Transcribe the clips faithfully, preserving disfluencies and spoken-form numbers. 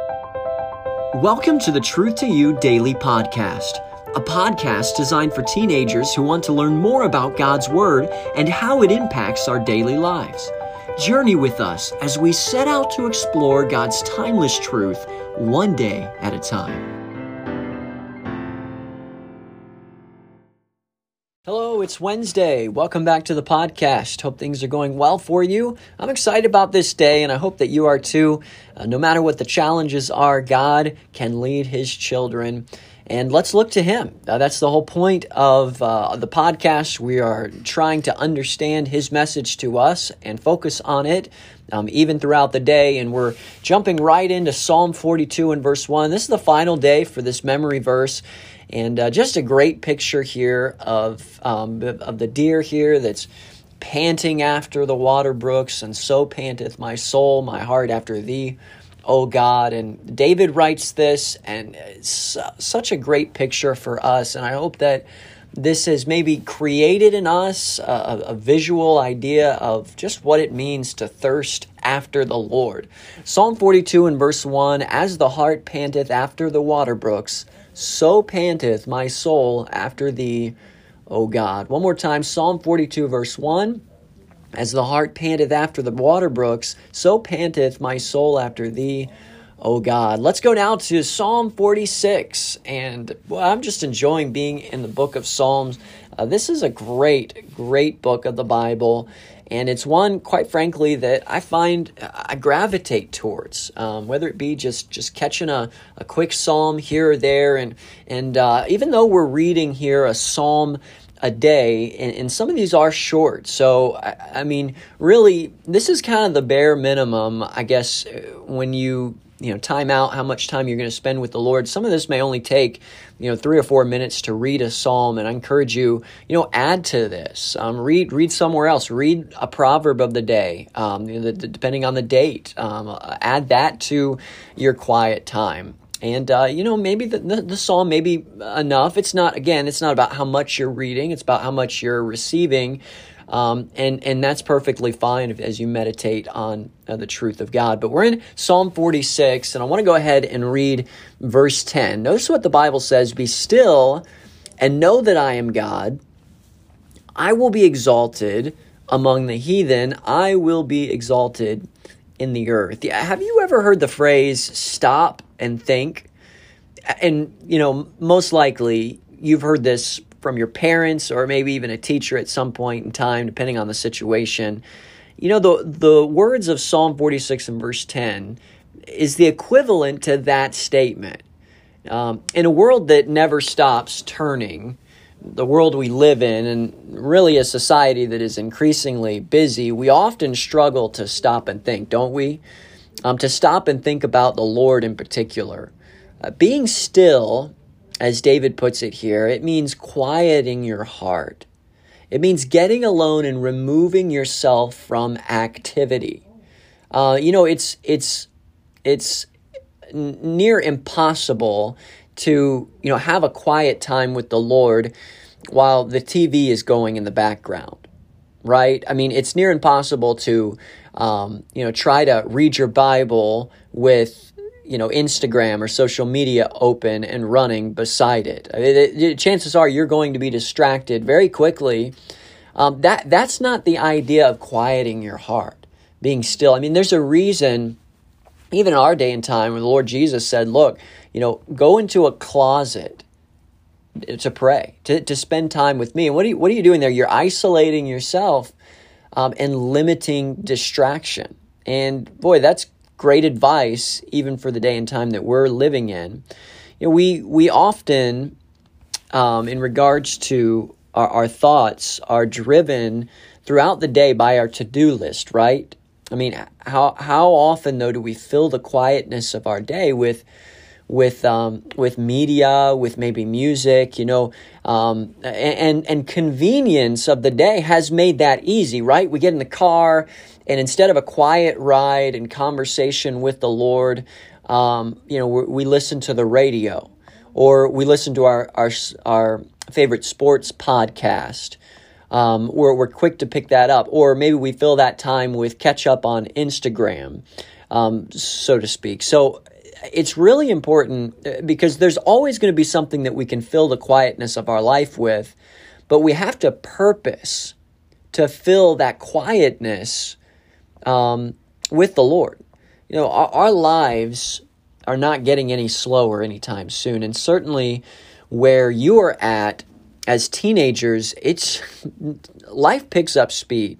Welcome to the Truth to You Daily Podcast, a podcast designed for teenagers who want to learn more about God's Word and how it impacts our daily lives. Journey with us as we set out to explore God's timeless truth one day at a time. Hello, it's Wednesday. Welcome back to the podcast. Hope things are going well for you. I'm excited about this day, and I hope that you are too. Uh, no matter what the challenges are, God can lead His children, and let's look to Him. Uh, that's the whole point of uh, the podcast. We are trying to understand His message to us and focus on it um, even throughout the day, and we're jumping right into Psalm forty-two and verse one. This is the final day for this memory verse. And uh, just a great picture here of um, of the deer here that's panting after the water brooks, and so panteth my soul, my heart after thee, O God. And David writes this, and it's such a great picture for us. And I hope that this has maybe created in us a, a visual idea of just what it means to thirst after the Lord. Psalm forty-two and verse one, as the hart panteth after the water brooks, so panteth my soul after thee, O God. One more time, Psalm forty-two, verse one. As the hart panteth after the water brooks, so panteth my soul after thee, O God. Let's go now to Psalm forty-six. And well, I'm just enjoying being in the book of Psalms. Uh, this is a great, great book of the Bible. And it's one, quite frankly, that I find I gravitate towards, um, whether it be just, just catching a, a quick psalm here or there. And, and uh, even though we're reading here a psalm a day, and, and some of these are short. So, I, I mean, really, this is kind of the bare minimum, I guess, when you... you know, time out how much time you're going to spend with the Lord. Some of this may only take, you know, three or four minutes to read a psalm, and I encourage you, you know, add to this. Um, read read somewhere else. Read a proverb of the day, um, you know, the, the, depending on the date. Um, add that to your quiet time. And, uh, you know, maybe the, the, the psalm may be enough. It's not, again, it's not about how much you're reading. It's about how much you're receiving. Um, and, and that's perfectly fine if, as you meditate on uh, the truth of God. But we're in Psalm forty-six, and I want to go ahead and read verse ten. Notice what the Bible says, "Be still and know that I am God. I will be exalted among the heathen. I will be exalted in the earth." Yeah, have you ever heard the phrase, stop and think? And, you know, most likely you've heard this from your parents or maybe even a teacher at some point in time, depending on the situation. You know, the the words of Psalm forty-six and verse ten is the equivalent to that statement. Um, in a world that never stops turning, the world we live in, and really a society that is increasingly busy, we often struggle to stop and think, don't we? Um, to stop and think about the Lord in particular. Uh, being still, as David puts it here, it means quieting your heart. It means getting alone and removing yourself from activity. Uh, you know, it's it's it's near impossible to, you know, have a quiet time with the Lord while the T V is going in the background, right? I mean, it's near impossible to, um, you know, try to read your Bible with, you know, Instagram or social media open and running beside it. I mean, it, it. Chances are you're going to be distracted very quickly. Um, that that's not the idea of quieting your heart, being still. I mean, there's a reason, even in our day and time, where the Lord Jesus said, look, you know, go into a closet to pray, to, to spend time with me. And what are you, what are you doing there? You're isolating yourself um, and limiting distraction. And boy, that's great advice, even for the day and time that we're living in. You know, we we often, um, in regards to our, our thoughts, are driven throughout the day by our to-do list, right? I mean, how how often though do we fill the quietness of our day with with um, with media, with maybe music, you know, um, and and convenience of the day has made that easy, right? We get in the car, and instead of a quiet ride and conversation with the Lord, um, you know, we, we listen to the radio, or we listen to our our our favorite sports podcast. Um, we're we're quick to pick that up, or maybe we fill that time with catch up on Instagram, um, so to speak. So it's really important because there's always going to be something that we can fill the quietness of our life with, but we have to purpose to fill that quietness um, with the Lord. You know, our, our lives are not getting any slower anytime soon, and certainly where you are at as teenagers, it's life picks up speed.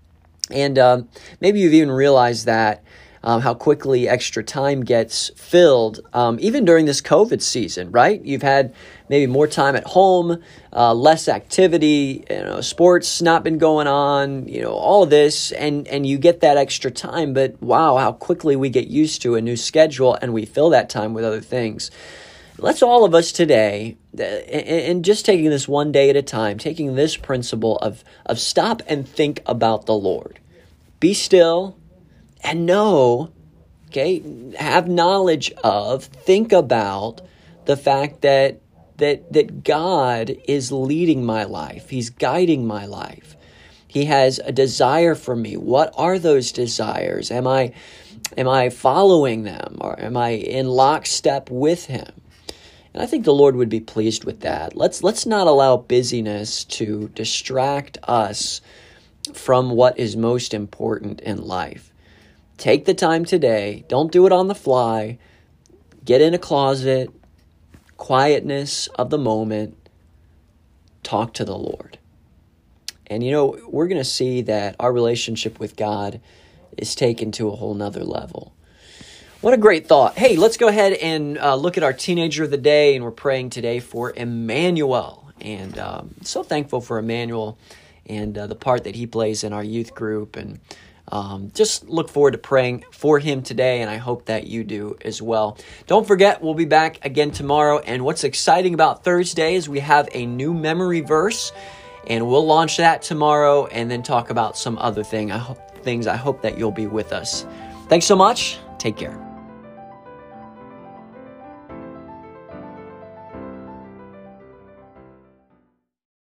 And um, maybe you've even realized that, um, how quickly extra time gets filled, um, even during this COVID season, right? You've had maybe more time at home, uh, less activity, you know, sports not been going on, you know, all of this, and, and you get that extra time, but wow, how quickly we get used to a new schedule and we fill that time with other things. Let's all of us today, and just taking this one day at a time, taking this principle of, of stop and think about the Lord. Be still and know, okay, have knowledge of, think about the fact that that that God is leading my life. He's guiding my life. He has a desire for me. What are those desires? Am I am I following them, or am I in lockstep with Him? And I think the Lord would be pleased with that. Let's let's not allow busyness to distract us from what is most important in life. Take the time today. Don't do it on the fly. Get in a closet, quietness of the moment. Talk to the Lord. And you know, we're going to see that our relationship with God is taken to a whole nother level. What a great thought. Hey, let's go ahead and uh, look at our teenager of the day, and we're praying today for Emmanuel. And um, so thankful for Emmanuel and uh, the part that he plays in our youth group, and um, just look forward to praying for him today, and I hope that you do as well. Don't forget, we'll be back again tomorrow, and what's exciting about Thursday is we have a new memory verse, and we'll launch that tomorrow and then talk about some other thing, I ho- things. I hope that you'll be with us. Thanks so much. Take care.